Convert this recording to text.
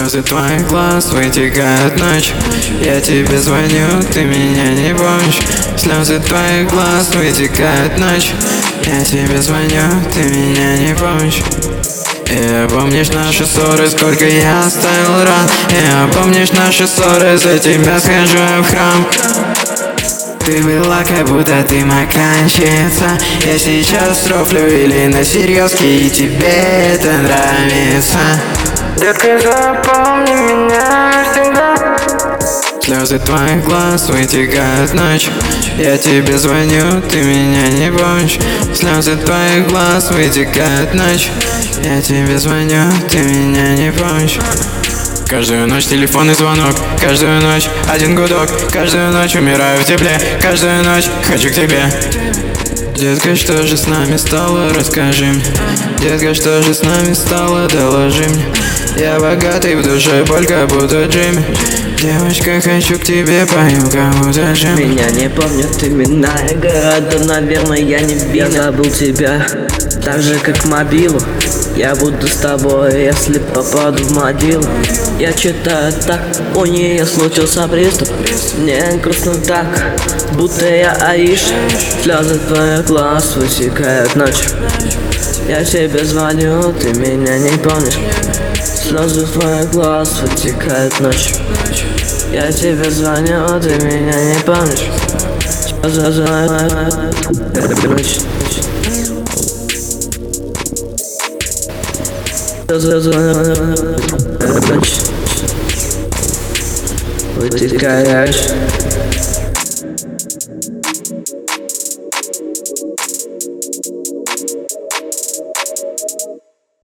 Слезы твоих глаз вытекают ночь. Я тебе звоню, ты меня не помнишь. Слезы твоих глаз вытекают ночь. Я тебе звоню, ты меня не помнишь. И помнишь наши ссоры, сколько я оставил ран. И помнишь наши ссоры, за тебя схожу я в храм. Ты была, как будто ты моканщица. Я сейчас рофлю или на серьезке, и тебе это нравится. Детка, запомни меня всегда. Слезы твоих глаз вытекают ночь. Я тебе звоню, ты меня не помнишь. Слезы твоих глаз вытекают ночь. Я тебе звоню, ты меня не помнишь. Каждую ночь телефонный звонок, каждую ночь один гудок, каждую ночь умираю в тепле, каждую ночь хочу к тебе. Детка, что же с нами стало, расскажи мне. Детка, что же с нами стало, доложи мне. Я богатый в душе, боль как будто Джимми. Девочка, хочу к тебе, пою как будто Джимми. Меня не помнят имена и города, наверное, я не видел. Я забыл тебя, так же как мобилу. Я буду с тобой, если попаду в могилу. Я читаю так, у нее случился приступ. Мне грустно так, будто я Аиш. Слезы твоих глаз высекают ночь. Я тебе звоню, ты меня не помнишь. Слезы твоих глаз вытекают ночь. Я тебе звоню, ты меня не помнишь. Слезы твоих ночь. Ночь вытекаешь.